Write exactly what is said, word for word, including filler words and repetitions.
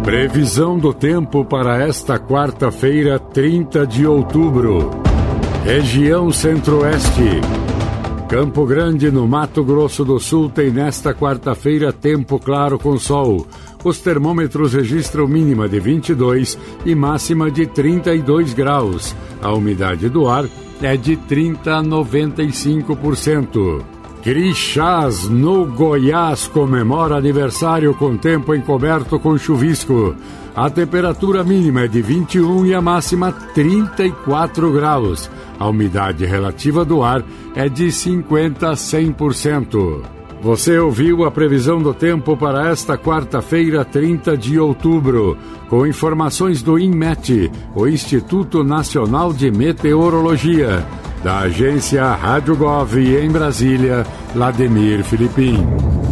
Previsão do tempo para esta quarta-feira, trinta de outubro. Região Centro-Oeste. Campo Grande, no Mato Grosso do Sul, tem nesta quarta-feira tempo claro com sol. Os termômetros registram mínima de vinte e dois e máxima de trinta e dois graus. A umidade do ar é de trinta a noventa e cinco por cento. Crixás, no Goiás, comemora aniversário com tempo encoberto com chuvisco. A temperatura mínima é de vinte e um e a máxima trinta e quatro graus. A umidade relativa do ar é de cinquenta a cem por cento. Você ouviu a previsão do tempo para esta quarta-feira, trinta de outubro, com informações do INMET, o Instituto Nacional de Meteorologia, da agência Rádio Gov em Brasília, Lademir Filipim.